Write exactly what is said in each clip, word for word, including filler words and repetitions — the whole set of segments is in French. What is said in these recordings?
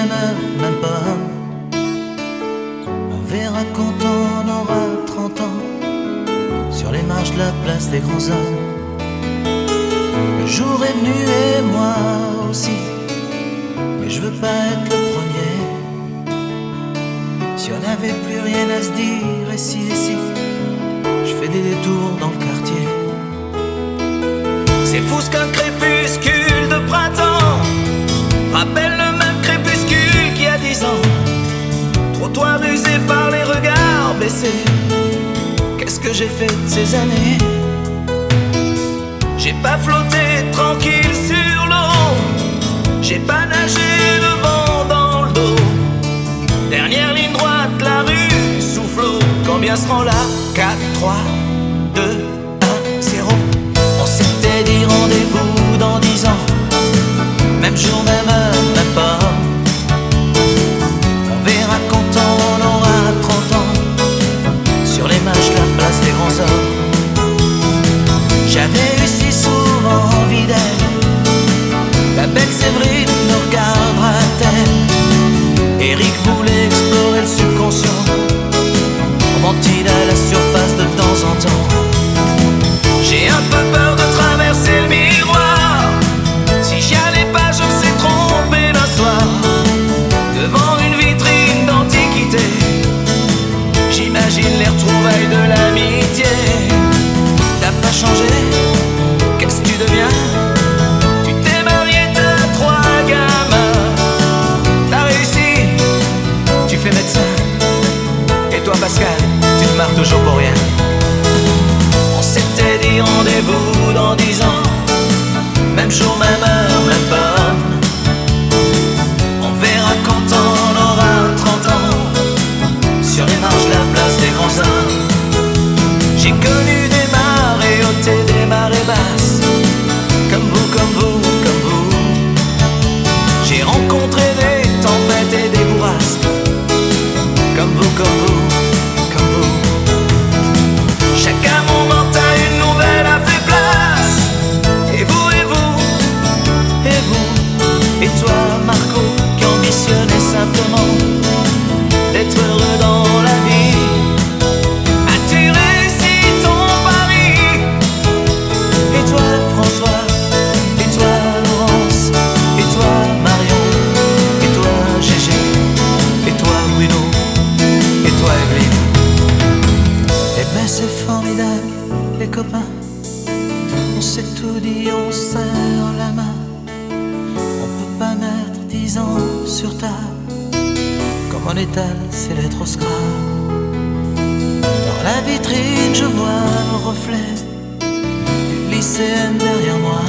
même heure, même pas. On verra quand on aura trente ans, sur les marches de la place des grands hommes. Le jour est venu et moi aussi, mais je veux pas être le premier. Si on n'avait plus rien à se dire, et si, et si, je fais des détours dans le quartier. C'est fou ce qu'un crépuscule de printemps rappelle le même crépuscule qu'il y a dix ans. Trottoir usé par les regards baissés. Qu'est-ce que j'ai fait de ces années? J'ai pas flotté tranquille sur l'eau, j'ai pas nagé le vent dans le dos. Dernière ligne droite, la rue souffle l'eau. Combien seront là? Quatre, trois, deux, un, zéro. On s'était dit rendez-vous dans dix ans, même jour, même heure, même pas. On verra quand on aura trente ans, sur les marches de la place des grands hommes. J'avais eu si souvent envie d'elle, la belle Séverine me regardera-t-elle? Eric voulait explorer le subconscient, remonte-t-il à la surface de temps en temps? J'ai un peu peur de traverser le miroir, si j'y allais pas je me suis trompé d'un soir, devant une vitrine d'antiquité. J'imagine les retrouvailles de l'amitié. T'as pas changé, qu'est-ce que tu deviens? Tu t'es marié, t'as trois gamins, t'as réussi, tu fais médecin. Et toi Pascal, tu te marres toujours pour rien. On s'était dit rendez-vous dans dix ans, même jour, même heure, même pas. On verra quand on aura trente ans, sur les marches de la place des grands hommes. J'ai connu des marées hautes et des marées basses, comme vous, comme vous, comme vous. J'ai rencontré des tempêtes et des bourrasques, comme vous, comme vous, comme vous. Chacun moment à une nouvelle a fait place. Et vous, et vous, et vous, et toi Marco, qui ambitionnait simplement d'être heureux dans la vie. As-tu réussi ton pari? Et toi François, et toi Laurence, et toi Marion, et toi Gégé, et toi Bruno, et toi Evelyne. Eh ben c'est formidable les copains, on s'est tout dit, on serre la main. On peut pas mettre dix ans sur table, comme on étale ses lettres au scrap. Dans la vitrine je vois le reflet d'une lycéenne derrière moi.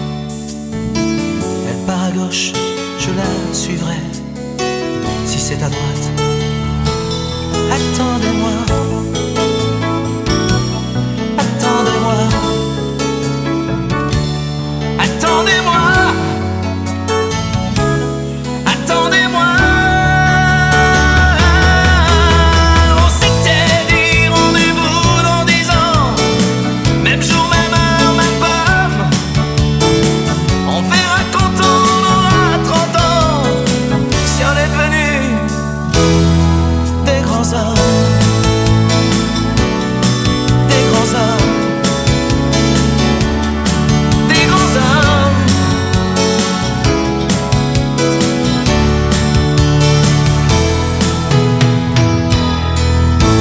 Elle part à gauche, je la suivrai. Si c'est à droite, attendez-moi, attendez-moi, attendez-moi.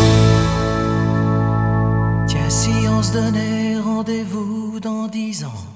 Tiens, si on se donnait rendez-vous dans dix ans.